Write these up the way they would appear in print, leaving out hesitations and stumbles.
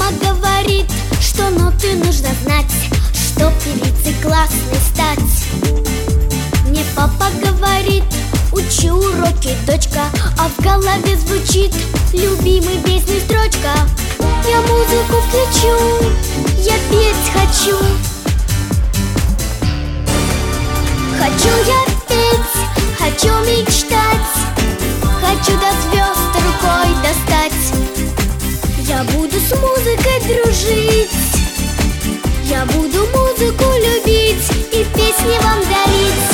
Мама говорит, что ноты нужно знать, чтоб певицей классной стать. Мне папа говорит, учи уроки, дочка, а в голове звучит любимой песни строчка. Я музыку включу, я петь хочу. Хочу я петь, хочу мечтать, хочу до звезд рукой достать. Я буду с музыкой дружить, я буду музыку любить и песни вам дарить.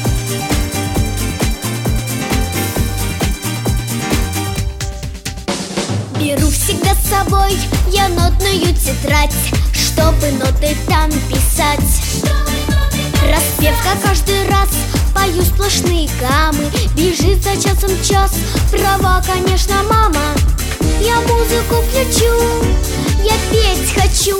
Беру всегда с собой я нотную тетрадь, чтобы ноты там писать. Распевка каждый раз, пою сплошные гаммы. Бежит за часом час, права, конечно, мама. Я музыку включу, я петь хочу.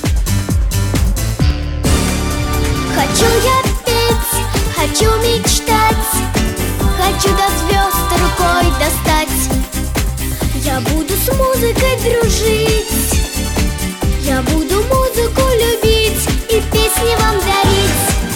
Хочу я петь, хочу мечтать, хочу до звезд рукой достать. Я буду с музыкой дружить, я буду музыку любить и песни вам дарить.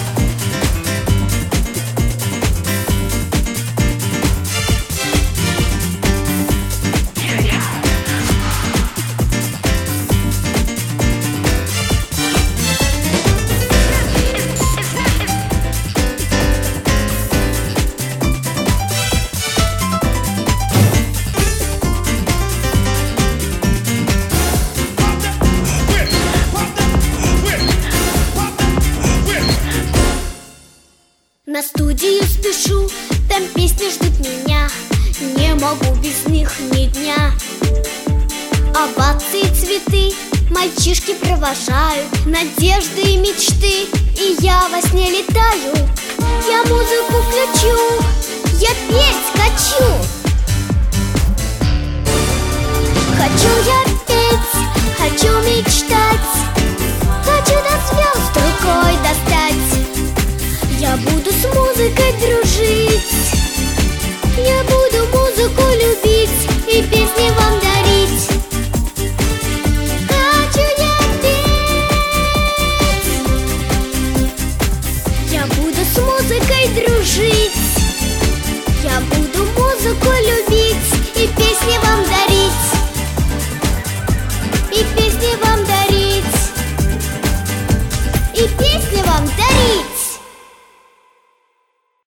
На студию спешу, там песни ждут меня. Не могу без них ни дня. Овации и цветы мальчишки провожают, надежды и мечты, и я во сне летаю. Я музыку включу, я петь хочу. Хочу я петь, хочу мечтать, хочу до звезд рукой достать. Я буду с музыкой дружить, я буду музыку любить и песни вам дарить. Хочу я петь, я буду с музыкой дружить, я буду музыку любить и песни вам дарить, и песни вам дарить, и песни вам дарить.